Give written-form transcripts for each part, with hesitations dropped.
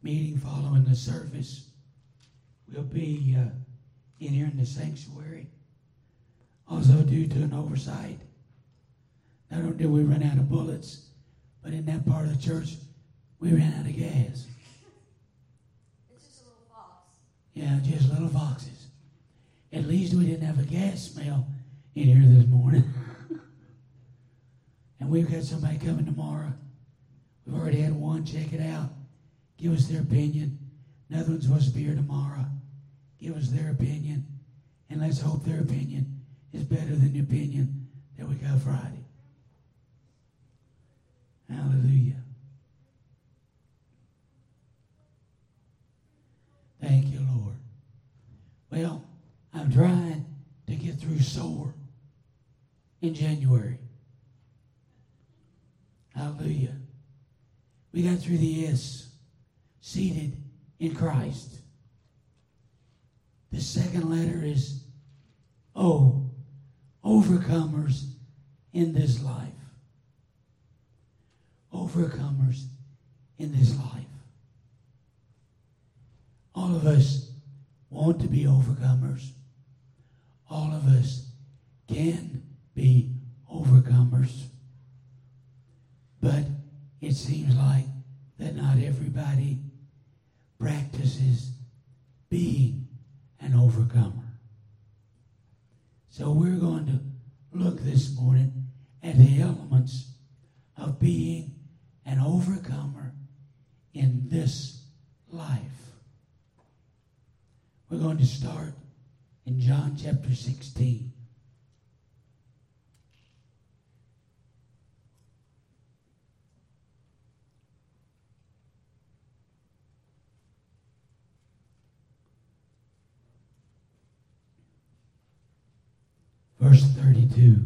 meeting following the service. We'll be in here in the sanctuary. Also, due to an oversight, not only did we run out of bullets, but in that part of the church, we ran out of gas. It's just a little fox. Yeah, just little foxes. At least we didn't have a gas smell in here this morning. And we've got somebody coming tomorrow. We've already had one check it out, give us their opinion. Another one's supposed to be here tomorrow. Give us their opinion. And let's hope their opinion is better than the opinion that we got Friday. Hallelujah. Thank you, Lord. Well, I'm trying to get through SOAR in January. Hallelujah. We got through the S, seated in Christ. The second letter is O, overcomers in this life. Overcomers in this life. All of us want to be overcomers. All of us can be overcomers. But it seems like that not everybody practices being an overcomer. So we're going to look this morning at the elements of being an overcomer in this life. We're going to start in John chapter 16. Verse 32.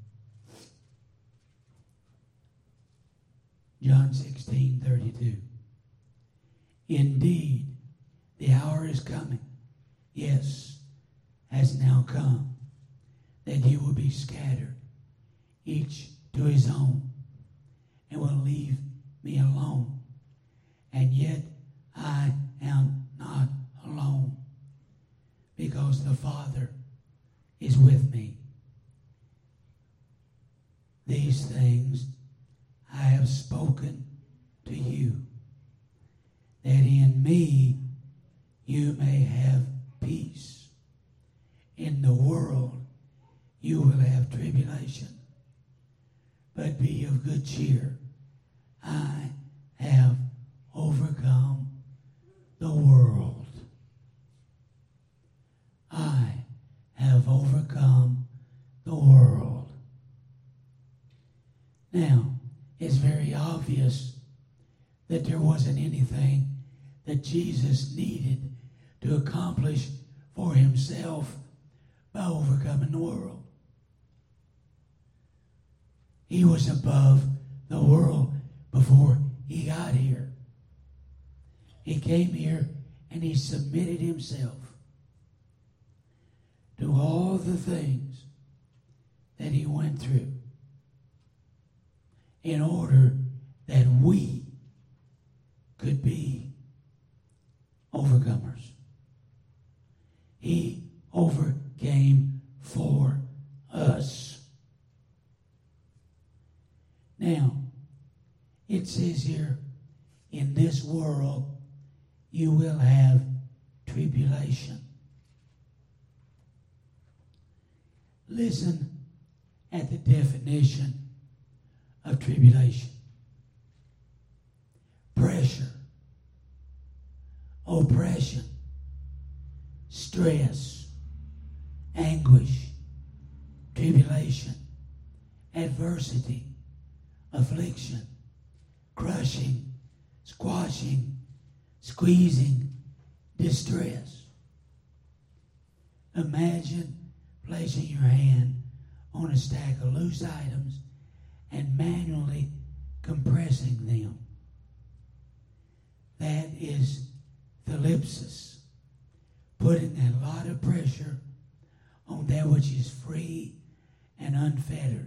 John 16:32. Indeed, the hour is coming. Yes, has now come, that you will be scattered, each to his own, and will leave me alone. And yet I am not alone, because the Father is with me. These things I have spoken to you, that in me you may have peace. In the world you will have tribulation, but be of good cheer. I have overcome the world. I have overcome the world. Now, it's very obvious that there wasn't anything that Jesus needed to accomplish for himself by overcoming the world. He was above the world before he got here. He came here and he submitted himself to all the things that he went through in order that we could be overcomers. He overcame for us. Now, it says here, in this world you will have tribulation. Listen at the definition of tribulation. Pressure, oppression, stress, anguish, tribulation, adversity, affliction, crushing, squashing, squeezing, distress. Imagine placing your hand on a stack of loose items and manually compressing them. That is thlipsis, putting a lot of pressure on that which is free and unfettered.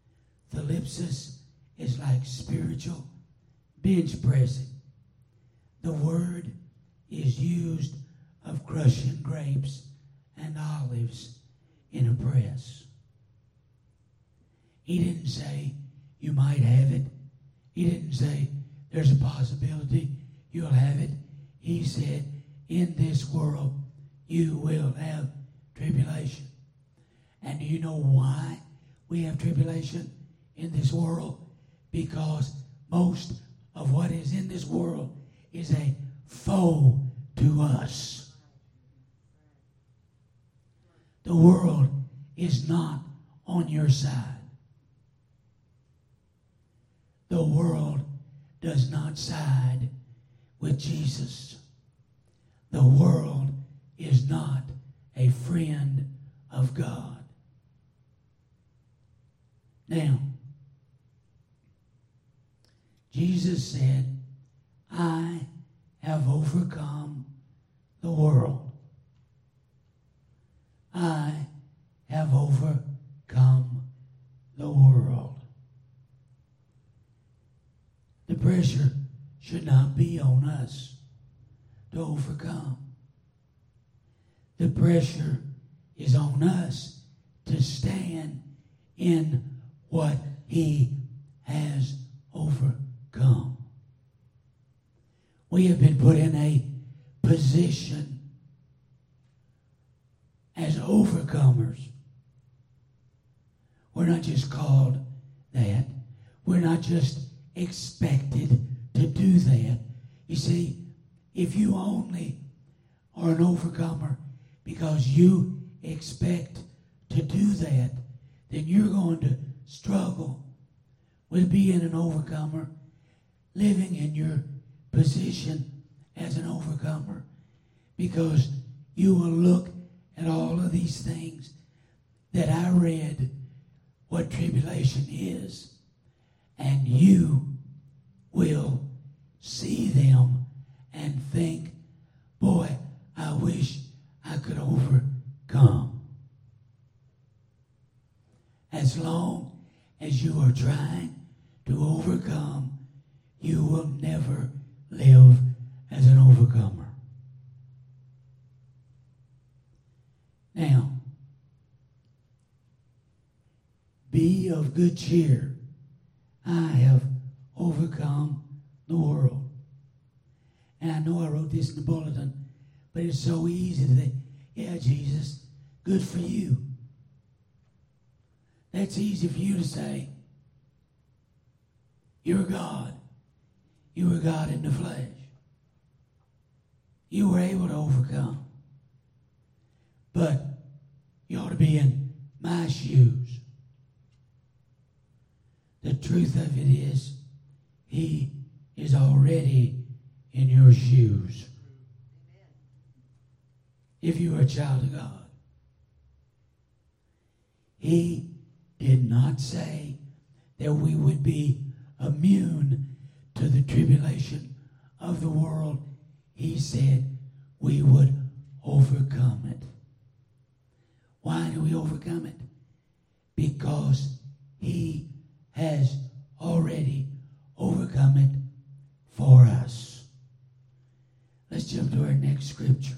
Thlipsis is like spiritual bench pressing. The word is used of crushing grapes and olives in a press. He didn't say you might have it. He didn't say there's a possibility you'll have it. He said, in this world you will have tribulation. And do you know why we have tribulation in this world? Because most of what is in this world is a foe to us. The world is not on your side. The world does not side with Jesus. The world is not a friend of God. Now, Jesus said, I have overcome the world. I have overcome the world. The pressure should not be on us to overcome. The pressure is on us to stand in what He has overcome. We have been put in a position as overcomers. We're not just called that. We're not just expected to do that. You see, if you only are an overcomer because you expect to do that, then you're going to struggle with being an overcomer, living in your position as an overcomer, because you will look at all of these things that I read what tribulation is, and you will see them and think, boy, I wish I could overcome. As long as you are trying to overcome, you will never live as an overcomer. Now, be of good cheer. I have overcome the world. And I know I wrote this in the bulletin, but it's so easy to say, yeah, Jesus, good for you. That's easy for you to say. You're God. You were God in the flesh. You were able to overcome. But you ought to be in my shoes. The truth of it is, He is already in your shoes. If you are a child of God. He did not say that we would be immune to the tribulation of the world. He said we would overcome it. Why do we overcome it? Because He has already overcome it for us. Let's jump to our next scripture.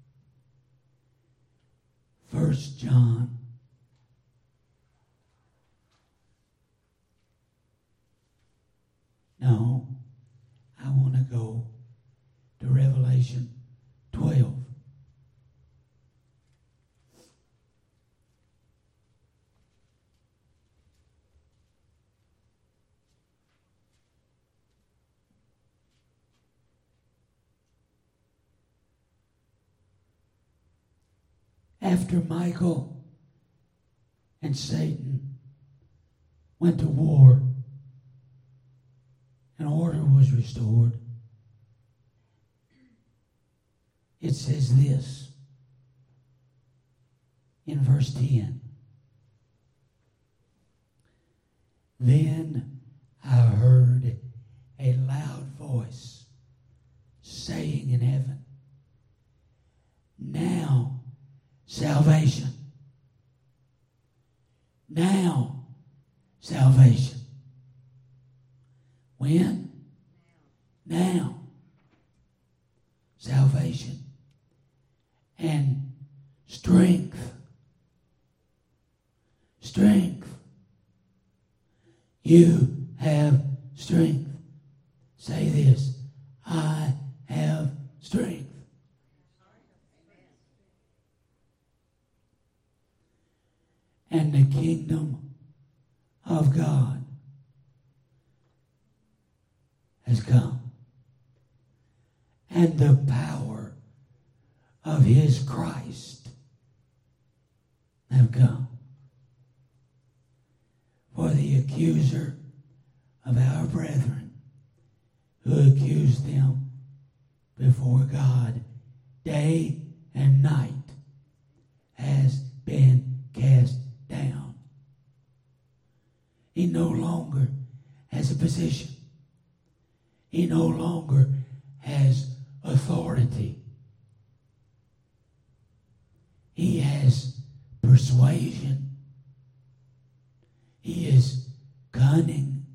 1 John. No, I want to go to Revelation 12. After Michael and Satan went to war and order was restored, it says this in verse 10. Then I heard a loud voice saying in heaven, now salvation. Now salvation. When? Now. salvation and strength. Strength. You have strength. Say this. I have strength. And the kingdom of God has come. And the power of his Christ have come. For the accuser of our brethren, who accused them before God day and night, has been cast down. He no longer has a position. He no longer has authority. He has persuasion. He is cunning.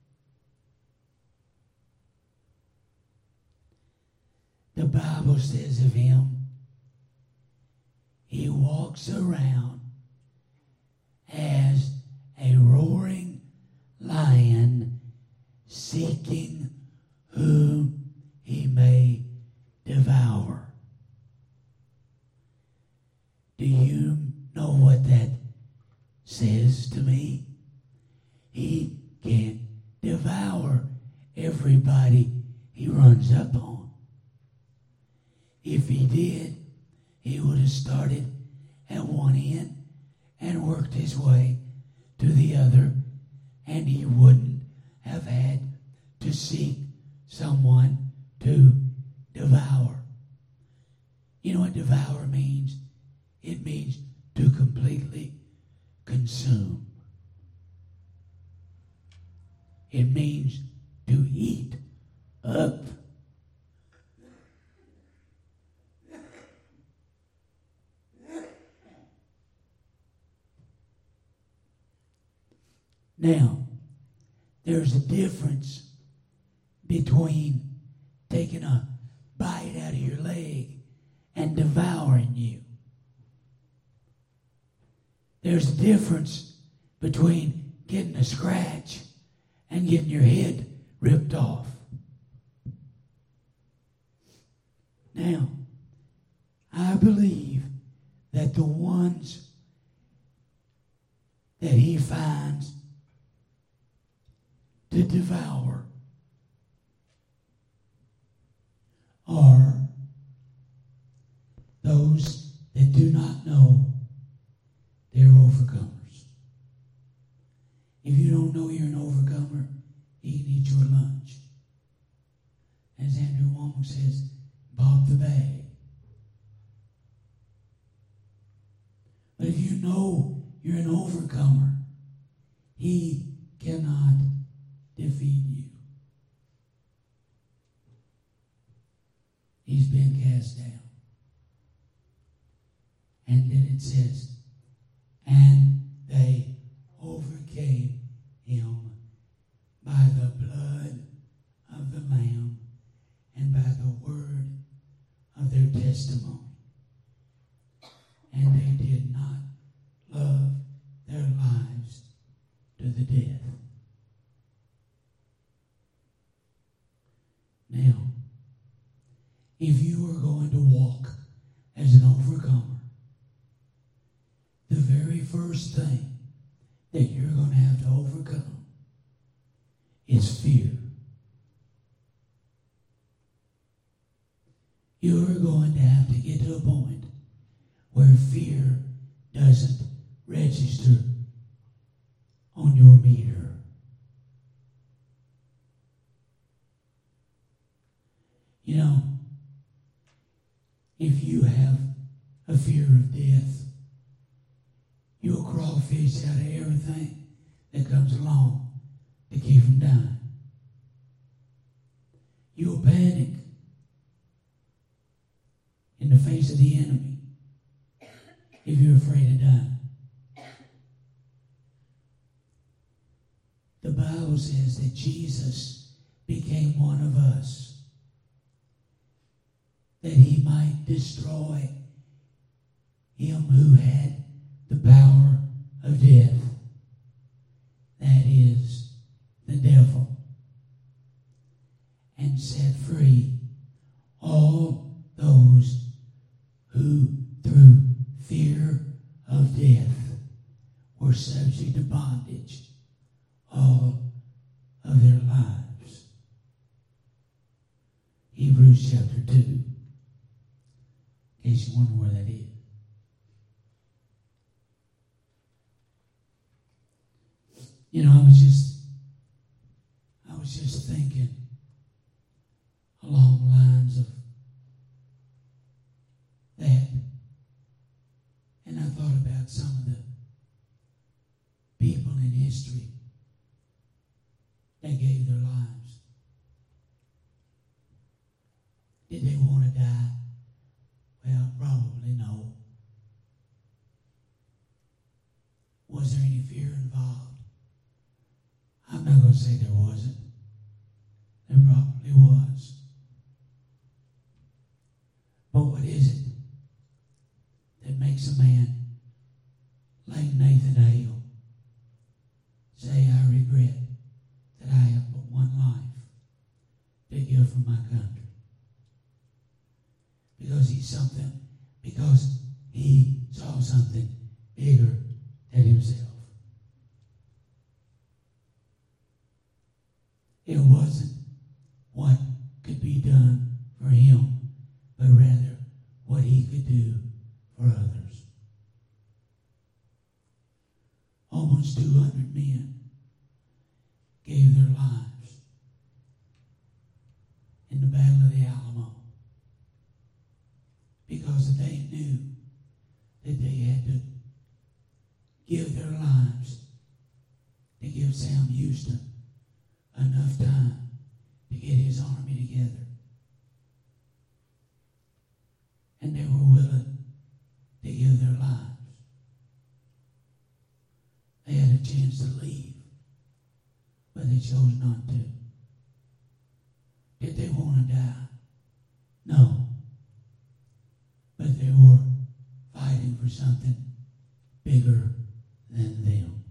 The Bible says of him, he walks around as a roaring lion, seeking whom he may devour. Do you know what that says to me? He can devour everybody he runs up on. If he did, he would have started at one end and worked his way to the other, and he wouldn't have had to seek someone to devour. You know what devour means? It means to completely consume. It means to eat up. Now, there's a difference between taking a bite out of your leg and devouring you. There's a difference between getting a scratch and getting your head ripped off. Now, I believe that the ones that he finds to devour are those that do not know they're overcomers. If you don't know you're an overcomer, he can eat your lunch. As Andrew Womack says, bob the bag. But if you know you're an overcomer, he cannot defeat you. He's been cast down. And then it says, and they overcame him by the blood of the Lamb and by the word of their testimony. And they did not love their lives to the death. Now, if you are going to walk as an overcomer, the very first thing that you're going to have to overcome is fear. You're going to have to get to a point where fear doesn't register on your meter. You know, if you have a fear of death, you'll crawfish out of everything that comes along to keep from dying. You'll panic in the face of the enemy if you're afraid of dying. The Bible says that Jesus became one of us that he might destroy him who had the power of death, that is, the devil, and set free all those who, through fear of death, were subject to bondage all of their lives. Hebrews chapter 2, in case you wonder where that is. You know, I was just thinking along the lines of that. And I thought about some of the people in history that gave their lives. Did they want to die? Well, probably no. Was there any fear involved? I'm not going to say there wasn't. There probably was. But what is it that makes a man like Nathan Hale say, I regret that I have but one life to give for my country? Because he saw something bigger than himself. It wasn't what could be done for him, but rather what he could do for others. Almost 200 men gave their lives in the Battle of the Alamo because they knew that they had to give their lives to give Sam Houston enough time to get his army together. And they were willing to give their lives. They had a chance to leave, but they chose not to. Did they want to die? No. But they were fighting for something bigger than them.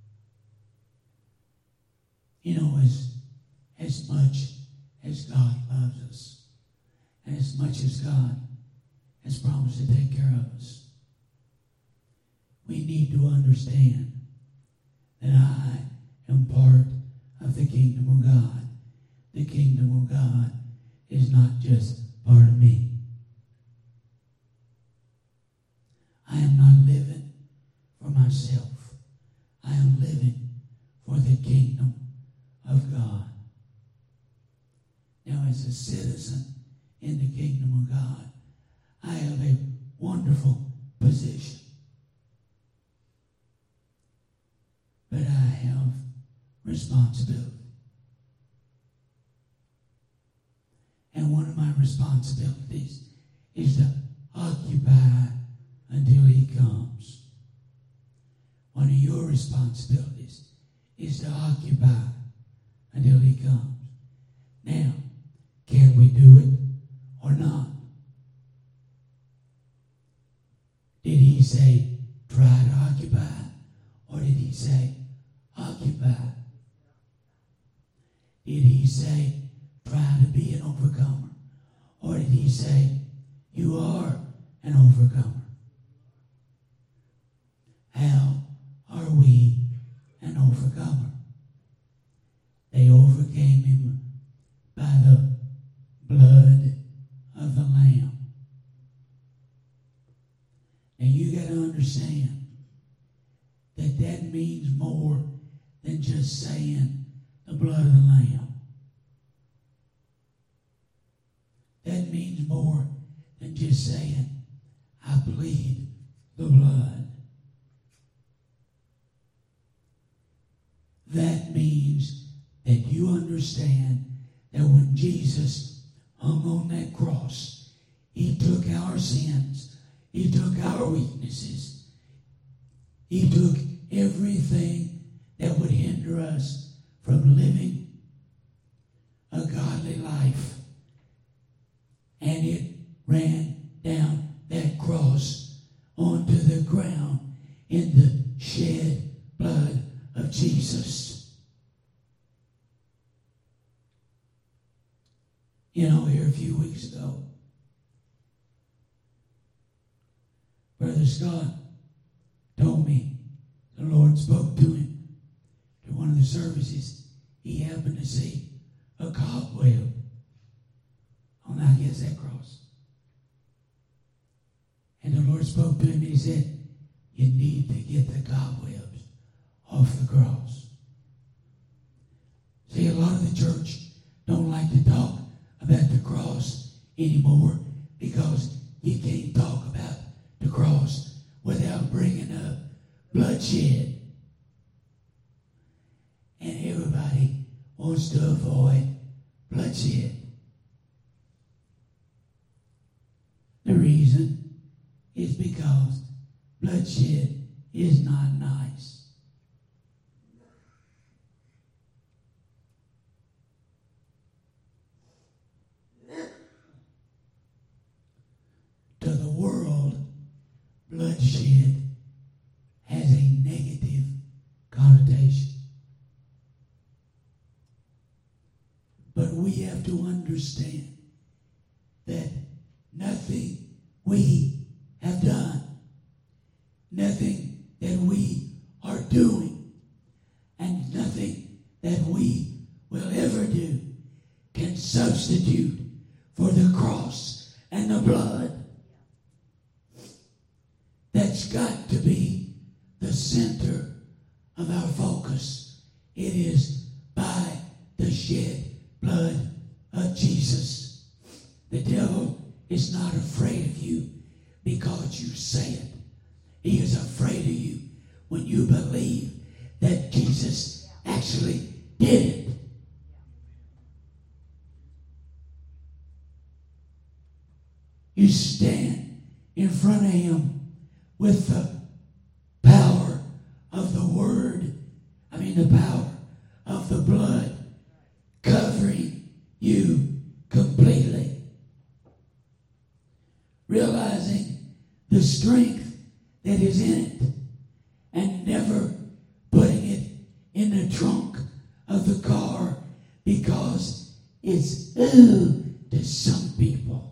You know, as much as God loves us, and as much as God has promised to take care of us, we need to understand that I am part of the kingdom of God. The kingdom of God is not just part of me. I am not living for myself. I am living for the kingdom of God. Now, as a citizen in the kingdom of God, I have a wonderful position. But I have responsibility. And one of my responsibilities is to occupy until he comes. One of your responsibilities is to occupy until he comes. Now, can we do it or not? Did he say, try to occupy? Or did he say, occupy? Did he say, try to be an overcomer? Or did he say, you are an overcomer? How are we an overcomer? They overcame him by the blood of the Lamb. Now you got to understand that that means more than just saying the blood of the Lamb. That means more than just saying, I plead the blood. That means that you understand that when Jesus hung on that cross, he took our sins, he took our weaknesses, he took everything that would hinder us from living a godly life. And it ran down that cross onto the ground in the shed blood of Jesus. You know, here a few weeks ago, Brother Scott told me the Lord spoke to him to one of the services. He happened to see a cobweb on, I guess, that cross. And the Lord spoke to him and he said, you need to get the cobwebs off the cross. See, a lot of the church don't like to talk about the cross anymore because you can't talk about the cross without bringing up bloodshed. And everybody wants to avoid bloodshed. The reason is because bloodshed is not nice. To the world, bloodshed has a negative connotation. But we have to understand that nothing we have done, nothing that we are doing, and nothing that we will ever do can substitute for the cross and the blood. That's got to be the center of our focus. It is by the shed blood of Jesus. The devil is not afraid of you because you say it. He is afraid of you when you believe that Jesus actually did it. You stand in front of him with the power of the word, the power of the blood covering you completely. Realizing the strength that is in it and never putting it in the trunk of the car because it's ooh to some people.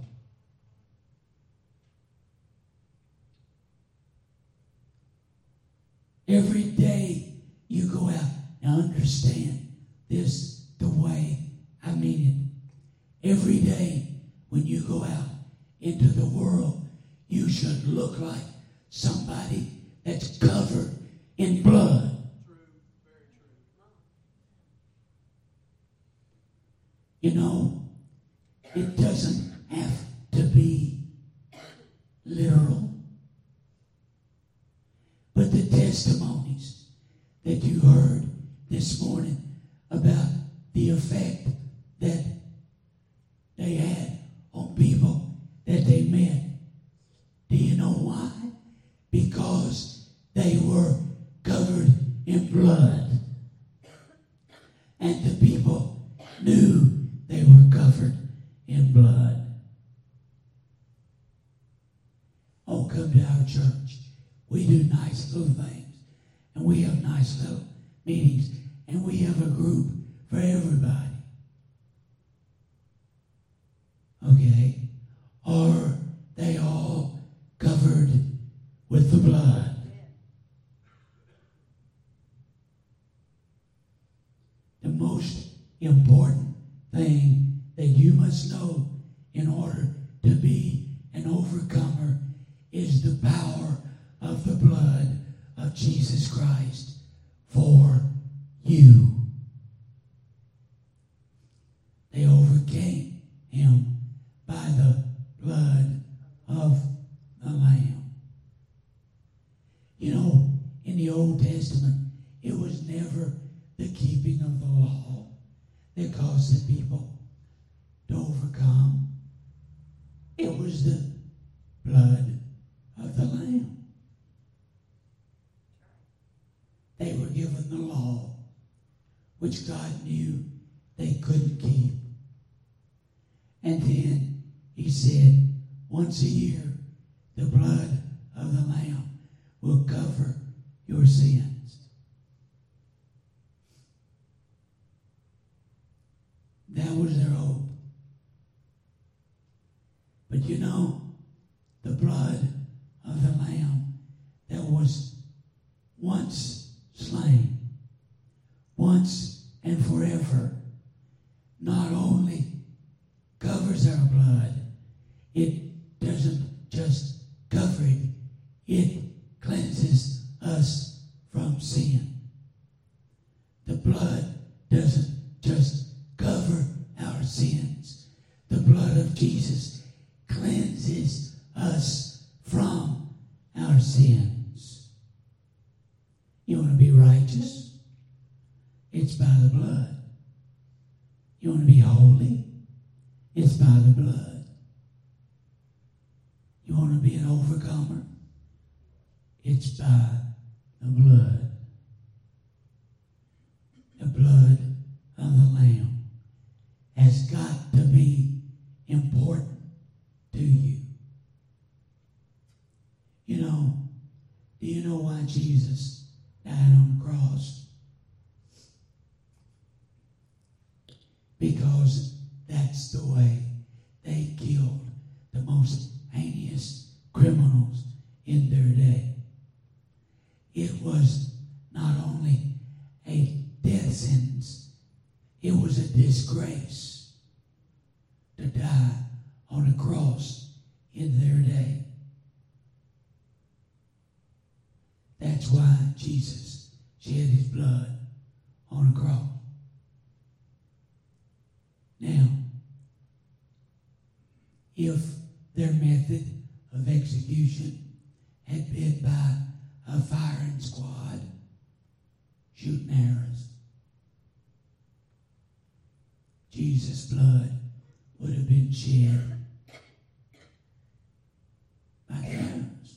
Every day you go out, now understand this the way I mean it. Every day when you go out into the world, you should look like somebody that's covered in blood. True, very true. You know, it doesn't have to be literal. But the testimonies that you heard this morning about the effect that they had on people that they met, do you know why? Because they were covered in blood. And the people knew they were covered in blood. Oh, come to our church. We do nice little things, and we have nice little meetings, and we have a group for everybody. Okay? Are they all covered with the blood? The most important thing that you must know in order to be an overcomer is the power of the blood of Jesus Christ for you. They overcame him by the blood of the Lamb. You know, in the Old Testament, it was never the keeping of the law that caused the people to overcome. It was the blood of the Lamb. They were given the law, which God knew they couldn't keep. And then he said, once a year, the blood of the Lamb will cover your sins. That was their hope. But you know, the blood of the Lamb that was once slain, once and forever, not only covers our blood, it doesn't just cover it, it cleanses us from sin. The blood doesn't just cover our sins. The blood of Jesus cleanses us from our sins. You want to be righteous? It's by the blood. You want to be holy? It's by the blood. You want to be an overcomer? It's by the blood. The blood of the Lamb has got to be important to you. You know, do you know why Jesus died on the cross? Because that's the way they killed the most heinous criminals in their day. It was not only a death sentence, it was a disgrace to die on a cross in their day. That's why Jesus shed his blood on a cross. Now, if their method of execution had been by a firing squad shooting arrows, Jesus' blood would have been shed by the arrows.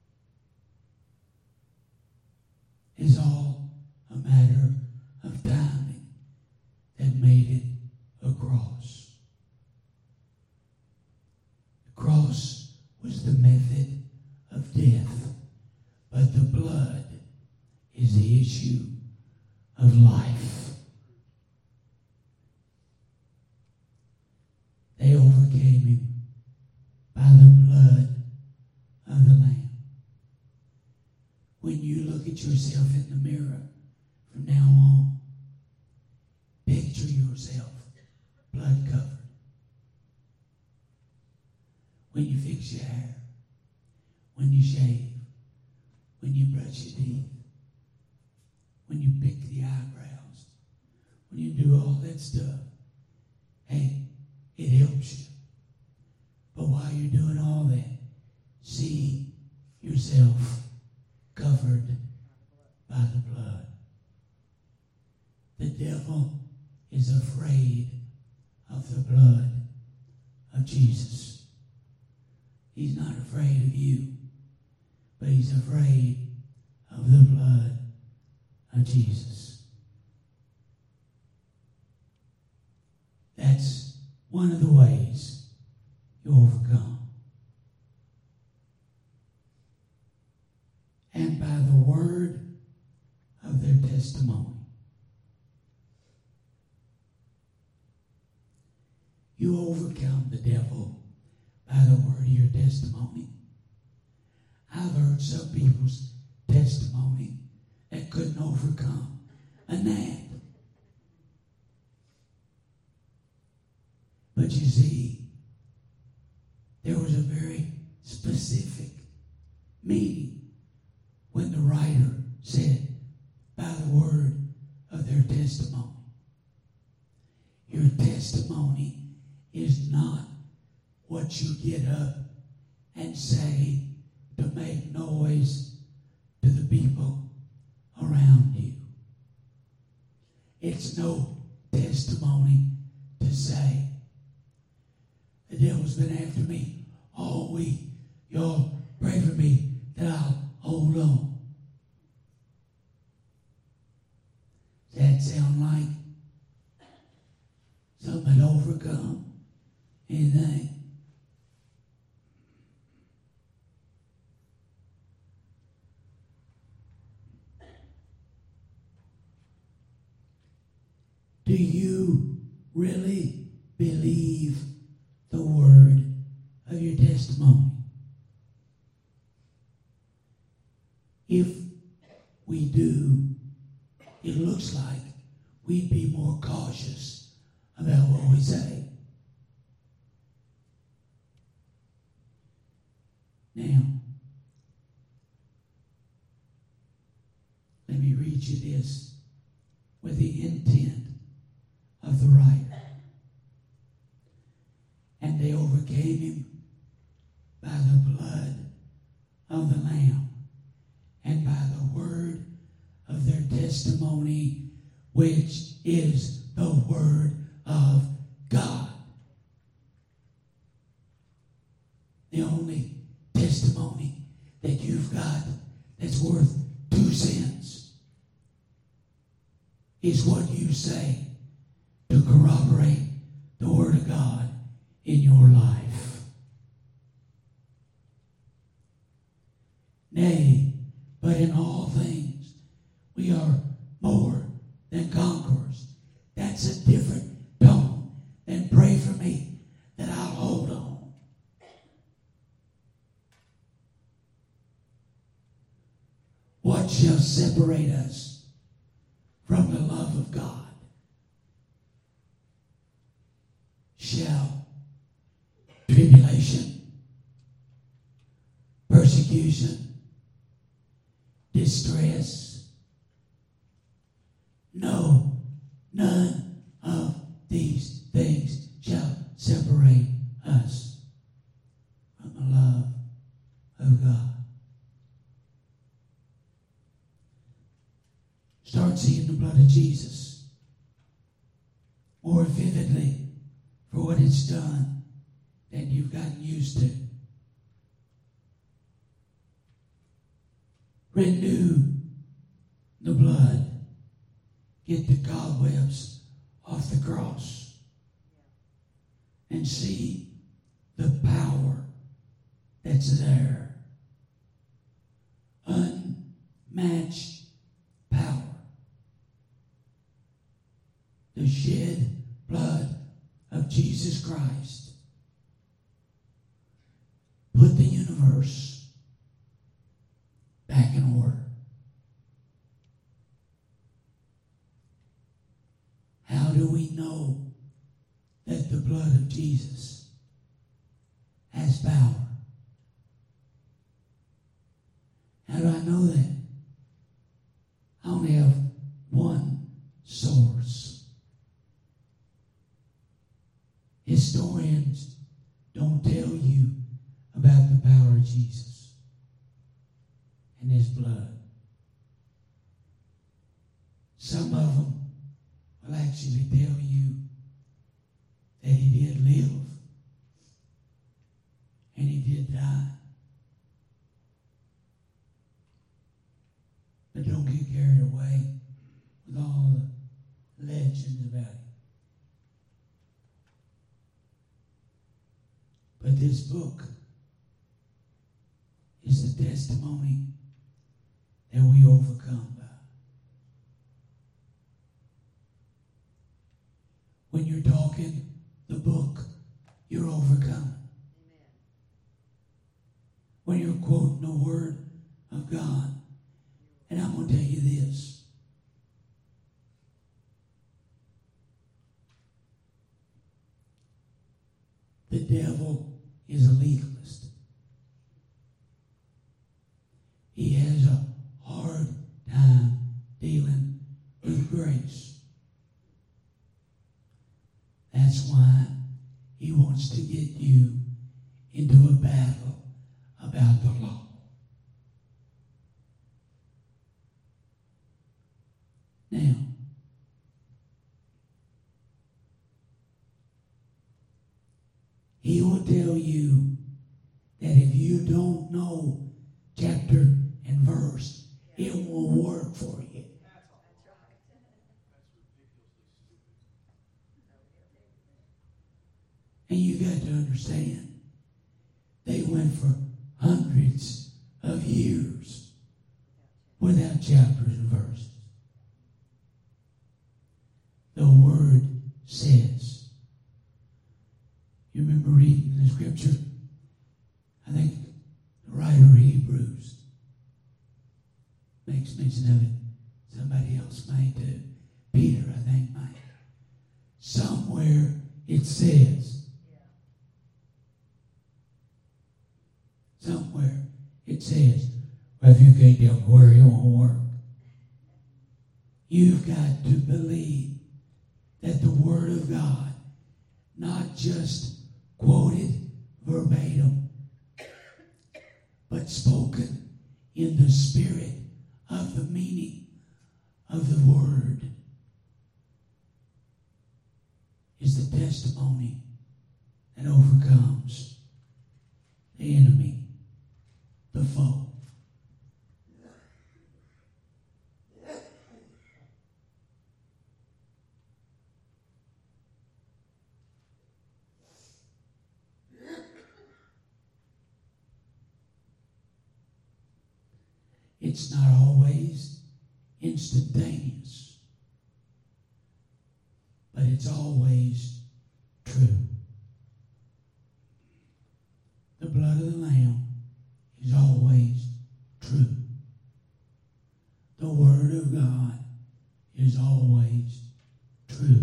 It's all a matter of timing that made it a cross. The cross was the method of death, but the blood is the issue of life. They overcame him by the blood of the Lamb. When you look at yourself in the mirror from now on, picture yourself blood covered. When you fix your hair, when you shave, when you brush your teeth, when you pick the eyebrows, when you do all that stuff, hey, it helps you. But while you're doing all that, see yourself covered by the blood. The devil is afraid of the blood of Jesus. He's not afraid of you, but he's afraid of the blood of Jesus. That's one of the ways you overcome. And by the word of their testimony. You overcome the devil by the word of your testimony. I've heard some people's testimony that couldn't overcome a gnat. But you see, there was a very specific meaning when the writer said, by the word of their testimony. Your testimony is not what you get up and say to make noise to the people around you. It's no testimony to say, the devil's been after me all week. Y'all pray for me that I'll hold on. Does that sound like something that overcome anything? Do you really believe the word of your testimony? If we do, it looks like we'd be more cautious about what we say. Now, let me read you this with the intent of the writer. And they overcame him by the blood of the Lamb and by the word of their testimony, which is the word of God. The only testimony that you've got that's worth 2 cents is what you say to corroborate the word of God in your life. Nay, but in all things we are more than conquerors. That's a different tone than pray for me that I'll hold on. What shall separate us from the love of God? Shall tribulation, persecution, distress? No, none of these things shall separate us from the love of God. Start seeing the blood of Jesus more vividly for what it's done than you've gotten used to. Renew the blood. Get the cobwebs off the cross and see the power that's there. Unmatched power. The shed blood of Jesus Christ put the universe back in order. How do we know that the blood of Jesus has power? How do I know that? I only have one source. Historians don't tell you about the power of Jesus and his blood. Some of them will actually tell you that he did live and he did die. But don't get carried away with all the legends about him. But this book is the testimony that we overcome by. When you're talking the book, you're overcoming. Amen. When you're quoting the word of God. And I'm going to tell you this. The devil is a legalist. He has a hard time dealing with grace. That's why he wants to get you into a battle about the law. Now, he will tell you that if you don't know chapter and verse, it won't work for you. And you got to understand, they went for hundreds of years without chapters and verses. The word scripture, I think the writer of Hebrews makes mention of it. Somebody else may too. Peter, I think, might. Somewhere it says, somewhere it says, well, if you can't tell me where it won't work, you've got to believe that the Word of God, not just quoted verbatim, but spoken in the spirit of the meaning of the Word, is the testimony that overcomes the enemy, the foe. It's not always instantaneous, but it's always true. The blood of the Lamb is always true. The Word of God is always true.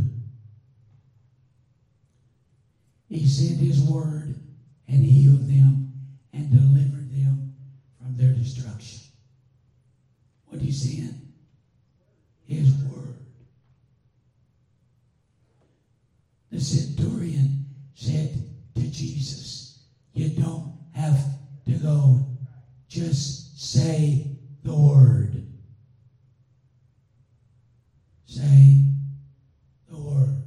He sent His Word and healed them and delivered them from their destruction. What He sent? His Word. The centurion said to Jesus, you don't have to go. Just say the word. Say the word.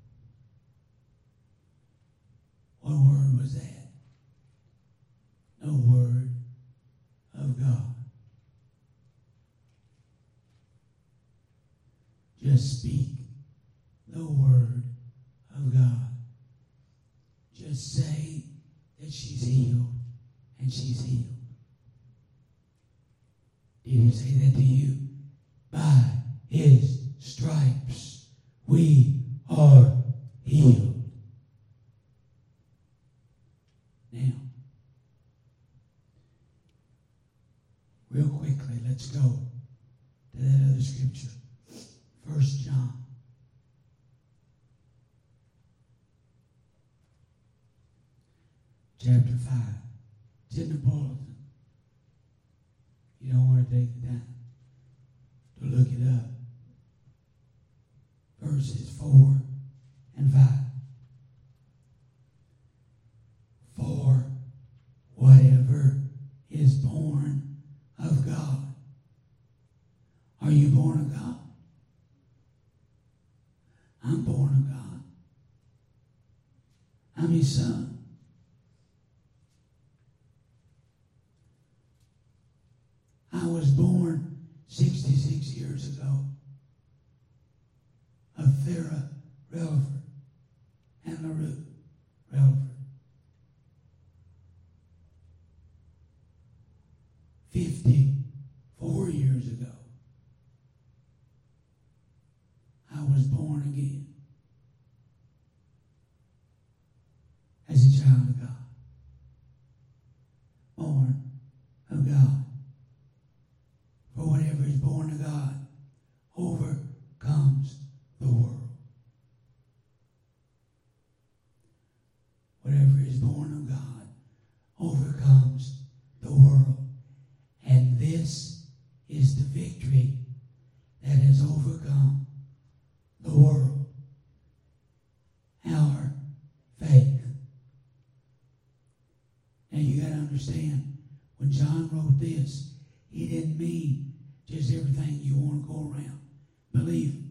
What word was that? The Word of God. Just speak the Word of God. Just say that she's healed, and she's healed. Did He say that to you? By His stripes we are healed. Now, real quickly, let's go to that other scripture. 1 John. Chapter 5. It's in the bulletin. You don't want to take the time to look it up. Verses 4 and 5. For whatever is born of God. Are you born of God? I'm born of God. I'm His son. I was born 66 years ago of Thera Relaford and LaRue Relaford. 54 years ago, I was born again as a child of God. Born of God. For whatever is born of God overcomes the world. Whatever is born of God overcomes the world. And this is the victory that has overcome the world. Our faith. Now you got to understand, when John wrote this, he didn't mean just everything you want to go around believing.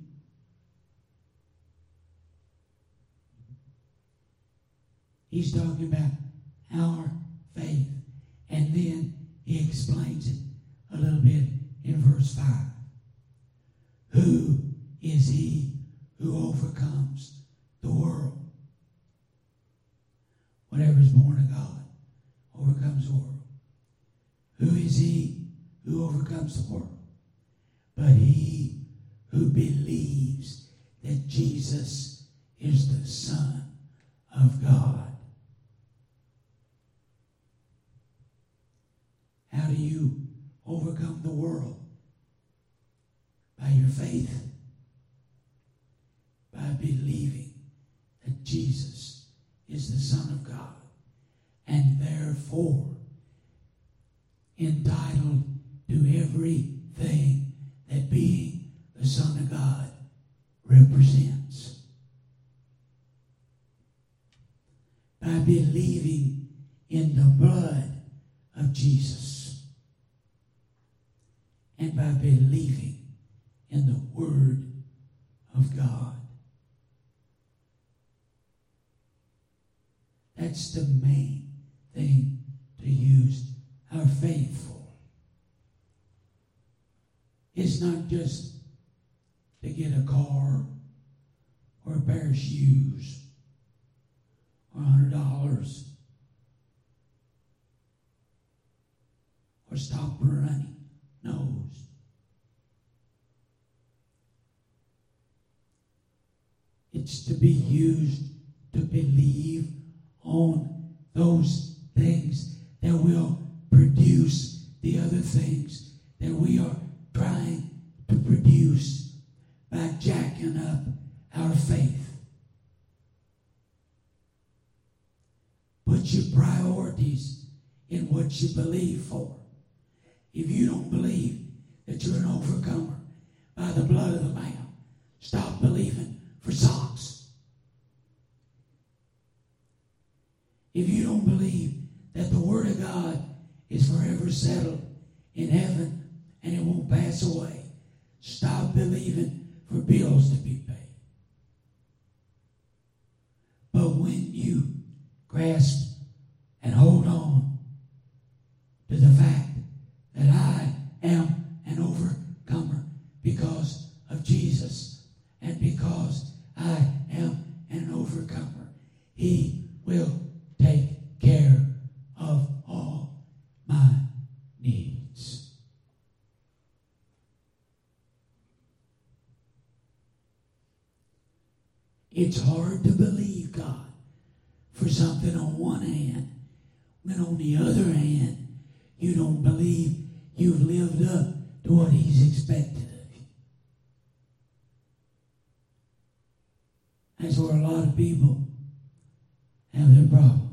He's talking about our faith. And then he explains it a little bit in verse 5. Who is he who overcomes the world? Whatever is born of God overcomes the world. Who is he who overcomes the world? But he who believes that Jesus is the Son of God. do you overcome the world? By your faith. By believing that Jesus is the Son of God, and therefore entitled to everything that being the Son of God represents. By believing in the blood of Jesus, and by believing in the Word of God. That's the main thing to use our faith for. It's not just to get a car or a pair of shoes or $100 or stop a runny nose. It's to be used to believe on those things that will produce the other things that we are trying to produce by jacking up our faith. Put your priorities in what you believe for. If you don't believe that you're an overcomer by the blood of the Lamb, stop believing for socks. If you don't believe that the Word of God is forever settled in heaven and it won't pass away, stop believing for bills to be paid. But when you grasp and hold on to the fact that I am an overcomer because of Jesus, and because I am an overcomer, He will take care of all my needs. It's hard to believe God for something on one hand, when on the other hand, you don't believe you've lived up to what He's expected of you. That's where a lot of people have their problems.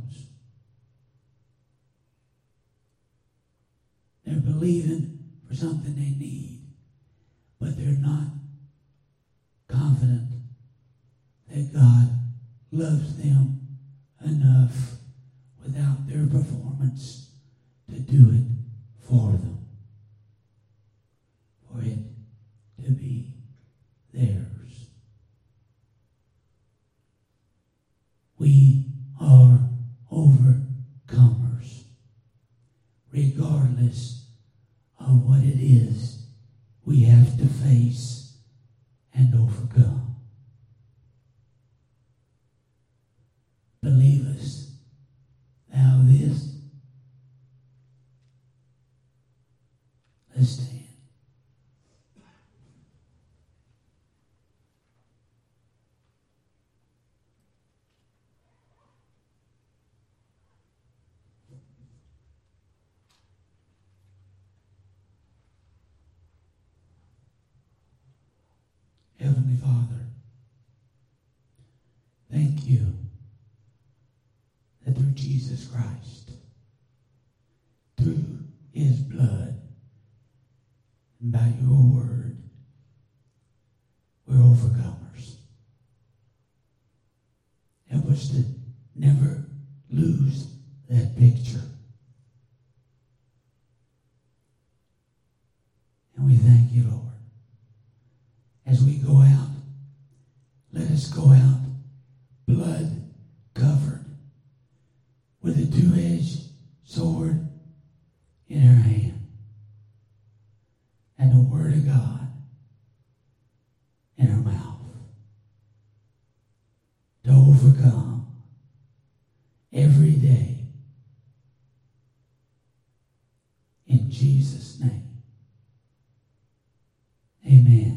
They're believing for something they need, but they're not confident that God loves them enough without their performance to do it for them, for it to be theirs. We are overcomers, regardless of what it is we have to face and overcome. Believest thou this? Let's stand. Heavenly Father, thank you that through Jesus Christ, through His blood, and by your word, we're overcomers. Help us to never lose that picture. And we thank you, Lord. As we go out, let us go out blood covered with a two-edged sword in our hand and the Word of God in our mouth to overcome every day. In Jesus' name, amen.